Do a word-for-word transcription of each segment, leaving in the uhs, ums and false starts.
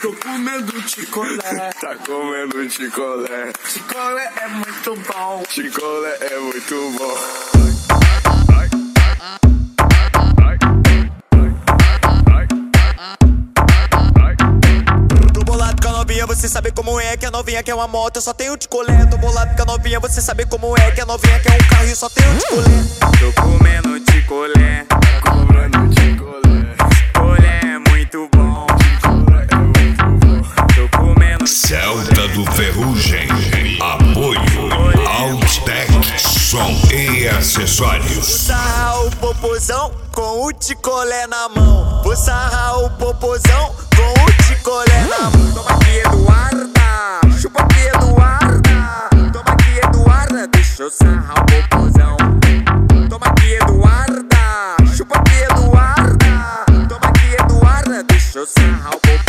Tô comendo chicolé. Tá comendo chicolé. Chicolé é muito bom. Chicolé é muito bom. Tô bolado com a novinha, você sabe como é. Que a novinha quer uma moto, eu só tenho chicolé. Tô bolado com a novinha, você sabe como é. Que a novinha quer um carro e eu só tenho chicolé. Tô comendo chicolé. Tá comendo chicolé. Chicolé é muito bom. Chicolé é muito bom. Tô comendo Celta do Ferrugem. Apoio Altec Som e Acessórios. Vou sarrar o popozão com o chicolé na mão. Vou sarrar o popozão com o chicolé na mão. Toma aqui, Eduarda. Chupa aqui, Eduarda. Toma aqui, Eduarda. Deixa eu sarrar o popozão. Toma aqui, Eduarda. Chupa aqui, Eduarda. Toma aqui, Eduarda. Deixa eu sarrar o popozão.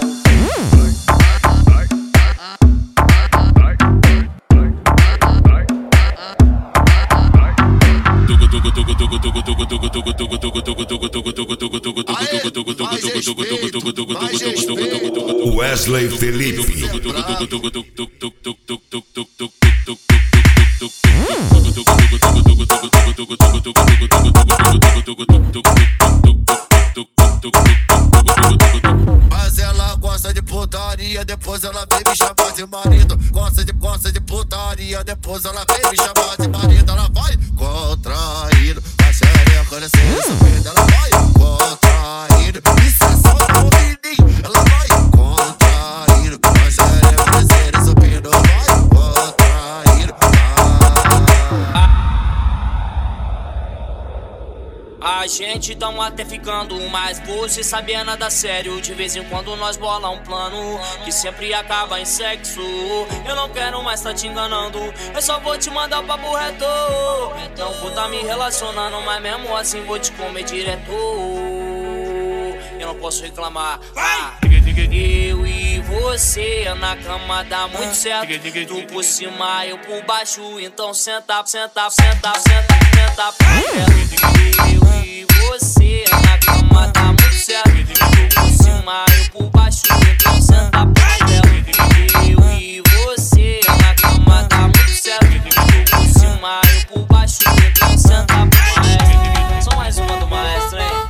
Wesley Felipe. Mas ela gosta de putaria, depois ela vem me chamar de marido. Gosta de, gosta de putaria, depois ela vem me chamar de marido. Ela vai contraindo, a xereca descendo, subindo. Ela vai contraindo, isso é só no ouvidinho. Ela vai contraindo, a xereca descendo, subindo. Vai contraindo. A gente tamo até ficando, mas você sabia nada sério. De vez em quando nós bola um plano que sempre acaba em sexo. Eu não quero mais tá te enganando, eu só vou te mandar o papo reto. Não vou tá me relacionando, mas mesmo assim vou te comer direto. Eu não posso reclamar. Ah, eu e você na cama dá muito certo. Tu por cima, eu por baixo. Então senta, senta, senta, senta, senta pra ela. Eu e você na cama dá muito certo. Tu por cima, eu por baixo. Então senta pra ela. Eu e você na cama dá muito certo. Tu por cima, eu por baixo. Então senta pra ela. Só mais uma do maestro, hein?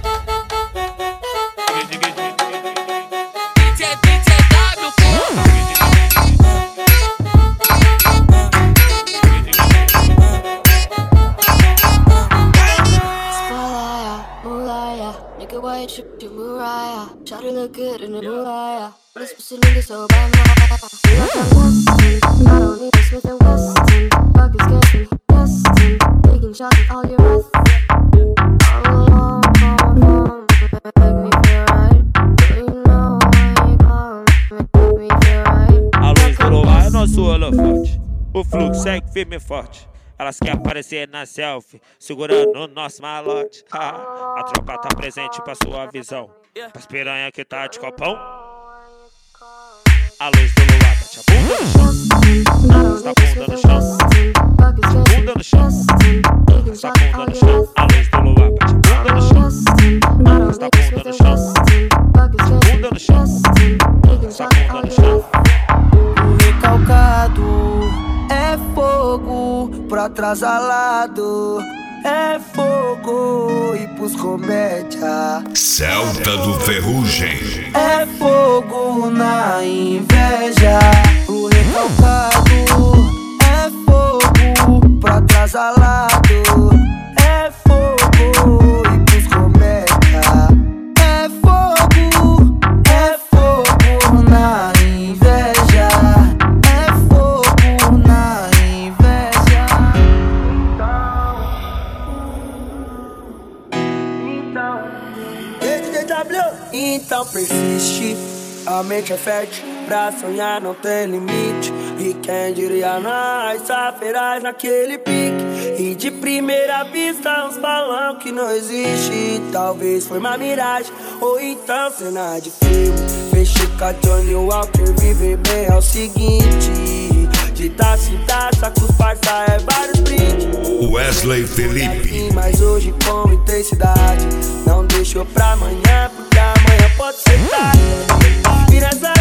Try to look good in the moonlight. This pussy nigga so bad, you like I'm Weston. I don't need a Smith and Wesson. Buckets catch me, Weston. Taking shots with all your breath. All alone, come home, make me feel right. You know when you come, make me feel right. A luz do luar é nosso holofote. O fluxo segue firme e forte. Elas querem aparecer na selfie, segurando o nosso malote. A tropa tá presente pra sua visão. As piranha que tá de copão. A luz do luar bate a bunda no chão. Arrasta a bunda no chão. Bunda no chão. Arrasta a bunda no chão. A luz do luar bate a bunda no chão. Arrasta a bunda no chão. Bunda no chão. Arrasta a bunda no chão. O recalcado é fogo pro atrasalado. É fogo e pros comédia. Celta do Ferrugem. É fogo na inveja. O recalcado é fogo pro atrasalado. É fogo e pros comédia. É fogo, é fogo na inveja. É fogo na inveja. Então persiste, a mente é fértil, pra sonhar não tem limite. E quem diria nós, feraz naquele pique. E de primeira vista uns balão que não existe. Talvez foi uma miragem, ou então cena de filme. Mexer com a Johnny Walker, viver bem é o seguinte. De taça em taça, com os parça é vários brindes. Wesley Felipe. Mas hoje com intensidade, não deixou pra amanhã, porque amanhã pode ser tarde. E nessa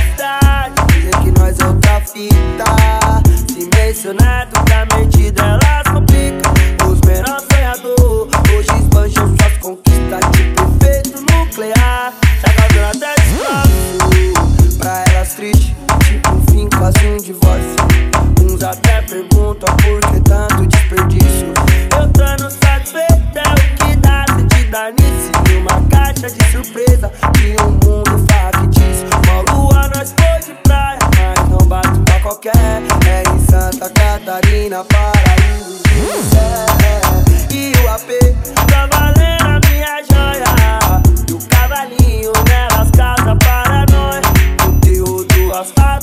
Catarina, Paraíso, é, e o A P tá valendo a minha joia. E o cavalinho nelas casa para nós. O teu do asfalto